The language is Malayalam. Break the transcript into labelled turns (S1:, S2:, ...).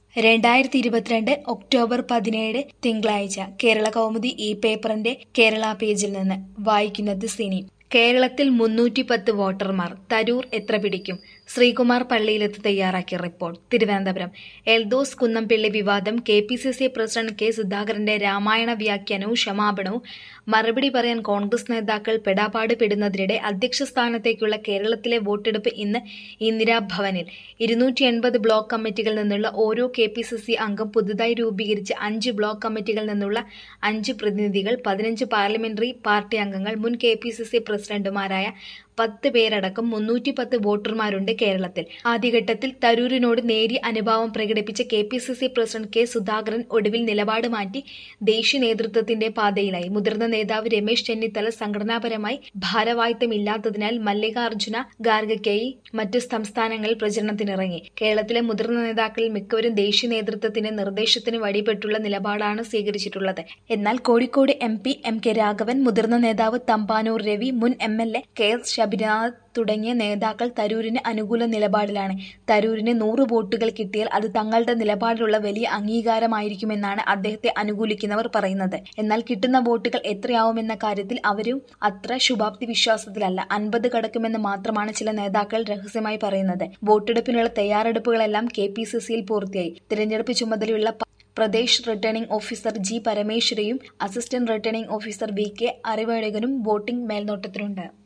S1: 2022 ഒക്ടോബർ 17 തിങ്കളാഴ്ച കേരള കൗമുദി ഈ പേപ്പറിന്റെ കേരള പേജിൽ നിന്ന് വായിക്കുന്നത് സിനി. കേരളത്തിൽ 310 വോട്ടർമാർ, തരൂർ എത്ര പിടിക്കും? ശ്രീകുമാർ പള്ളിയിലെത്തി തയ്യാറാക്കിയ റിപ്പോർട്ട്. തിരുവനന്തപുരം. എൽദോസ് കുന്നംപിള്ളി വിവാദം, KPCC പ്രസിഡന്റ് കെ സുധാകരന്റെ രാമായണ വ്യാഖ്യാനവും ക്ഷമാപണവും മറുപടി പറയാൻ കോൺഗ്രസ് നേതാക്കൾ പെടാപാട് പെടുന്നതിനിടെ അധ്യക്ഷ സ്ഥാനത്തേക്കുള്ള കേരളത്തിലെ വോട്ടെടുപ്പ് ഇന്ന് ഇന്ദിരാഭവനിൽ. 280 ബ്ലോക്ക് കമ്മിറ്റികളിൽ നിന്നുള്ള ഓരോ KPCC അംഗം, പുതുതായി രൂപീകരിച്ച 5 ബ്ലോക്ക് കമ്മിറ്റികളിൽ നിന്നുള്ള 5 പ്രതിനിധികൾ, 15 പാർലമെന്ററി പാർട്ടി അംഗങ്ങൾ, മുൻ KPCC പ്രസിഡന്റുമാരായ 10 പേരടക്കം 310 വോട്ടർമാരുണ്ട് കേരളത്തിൽ. ആദ്യഘട്ടത്തിൽ തരൂരിനോട് നേരിയ അനുഭാവം പ്രകടിപ്പിച്ച KPCC പ്രസിഡന്റ് കെ സുധാകരൻ ഒടുവിൽ നിലപാട് മാറ്റി ദേശീയ നേതൃത്വത്തിന്റെ പാതയിലായി. മുതിർന്ന നേതാവ് രമേശ് ചെന്നിത്തല സംഘടനാപരമായി ഭാരവാഹിത്വമില്ലാത്തതിനാൽ മല്ലികാർജുന ഖാർഗെയ്ക്കായി മറ്റു സംസ്ഥാനങ്ങളിൽ പ്രചരണത്തിനിറങ്ങി. കേരളത്തിലെ മുതിർന്ന നേതാക്കളിൽ മിക്കവരും ദേശീയ നേതൃത്വത്തിന്റെ നിർദ്ദേശത്തിന് വഴിപ്പെട്ടുള്ള നിലപാടാണ് സ്വീകരിച്ചിട്ടുള്ളത്. എന്നാൽ കോഴിക്കോട് MP MK രാഘവൻ, മുതിർന്ന നേതാവ് തമ്പാനൂർ രവി, മുൻ MLA KS ശബരിനാഥ് തുടങ്ങിയ നേതാക്കൾ തരൂരിന് അനുകൂല നിലപാടിലാണ്. തരൂരിന് 100 വോട്ടുകൾ കിട്ടിയാൽ അത് തങ്ങളുടെ നിലപാടിലുള്ള വലിയ അംഗീകാരമായിരിക്കുമെന്നാണ് അദ്ദേഹത്തെ അനുകൂലിക്കുന്നവർ പറയുന്നത്. എന്നാൽ കിട്ടുന്ന വോട്ടുകൾ എത്രയാവുമെന്ന കാര്യത്തിൽ അവരും അത്ര ശുഭാപ്തി വിശ്വാസത്തിലല്ല. 50 കടക്കുമെന്ന് മാത്രമാണ് ചില നേതാക്കൾ രഹസ്യമായി പറയുന്നത്. വോട്ടെടുപ്പിനുള്ള തയ്യാറെടുപ്പുകളെല്ലാം KPCCയിൽ പൂർത്തിയായി. തിരഞ്ഞെടുപ്പ് ചുമതലയുള്ള പ്രദേശ് റിട്ടേണിംഗ് ഓഫീസർ G പരമേശ്വരയും അസിസ്റ്റന്റ് റിട്ടേണിംഗ് ഓഫീസർ VK അറിവഴകനും വോട്ടിംഗ് മേൽനോട്ടത്തിലുണ്ട്.